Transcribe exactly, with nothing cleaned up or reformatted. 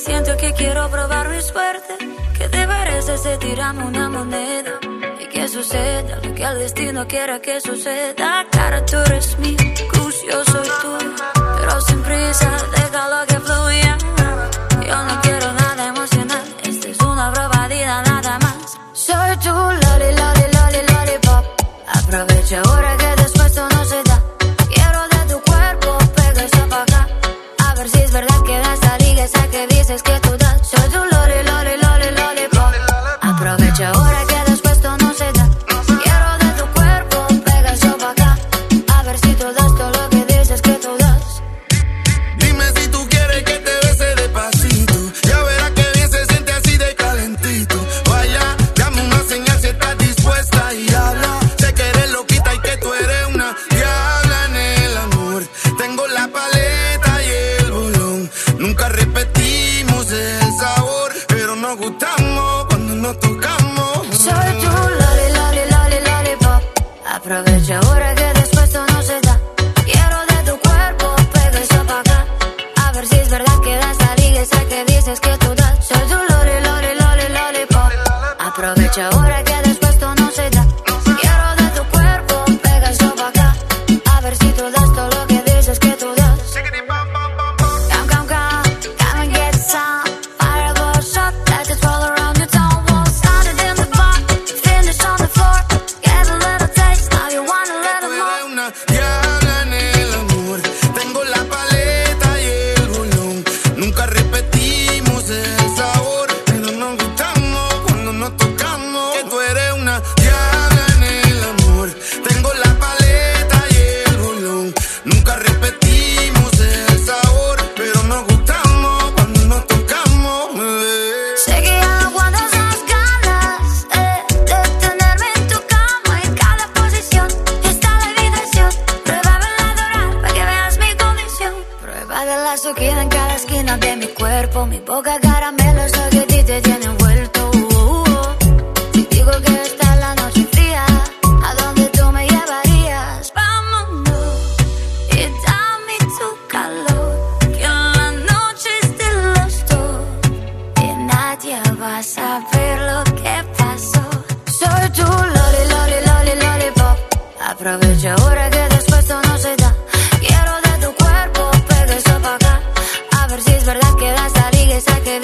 Siento que quiero probar mi suerte, que te parece si tiramos una moneda y que suceda lo que el destino quiera que suceda. Cara, tú eres mi cruz, yo soy tú, pero sin prisa, déjalo que fluya. Yo no quiero nada emocional, esta es una probadita nada más. Soy tu loli, loli, loli, lollipop. Aprovecha ahora que después todo no se da. Quiero de tu cuerpo, pega eso pa' acá. A ver si es verdad que das la liga esa que dices que tú das. Soy tu loli, loli, loli, lollipop. Aprovecha ahora que después todo no se da. Quiero de tu cuerpo, pega eso pa' acá. A ver si tú das todo lo que dices que tú das. Dime si tú quieres que te bese despacito. Ya verás que bien se siente así de calentito. Vaya, dame una señal si estás dispuesta y habla. Sé que eres loquita y que tú eres una diabla en el amor. Tengo la paleta y el bolón. Nunca repetimos el sabor, pero nos gustamos cuando nos tocamos. Soy tu loli, loli, loli, lollipop. Aprovecha ahora que después todo no se da. Quiero de tu cuerpo, pega eso pa' acá. A ver si es verdad que das la liga esa que dices que tú das. Soy tu loli, loli, loli, lollipop. Aprovecha ahora que después todo no se da. Quiero de tu cuerpo, pega eso pa' acá. A ver si tú das todo lo que dices que tú das. Come, come, come, come and get some. Fireball shot, let it roll around your town wall. Started in the bar, finish on the floor. Get a little taste, now you want a little more. Una diabla en el amor. Tengo la paleta y el bolón. Nunca repetimos el sabor, pero nos gustamos cuando nos tocamos. Que tú eres una diabla en el amor. Tengo la paleta y el bolón. Nunca repetimos el sabor, pero nos gustamos cuando nos tocamos, bebé. Sé que ya no aguantas las ganas eh, de tenerme en tu cama. En cada posición está la habitación. Pruébame la adorar para que veas mi condición. Prueba de la azuquina en cada esquina de mi cuerpo. Mi boca caramelo es lo que a ti te tiene envuelto. Uh, uh, uh. Si digo que está la noche fría, ¿a dónde tú me llevarías? Vámonos y dame tu calor, que la noche es de los dos y nadie va a saber lo que pasó. Soy tu loli, loli, loli, lollipop. Aprovecha ahora que después todo no se da. Quiero de tu cuerpo, pega eso pa' acá. A ver si es verdad que das la liga esa que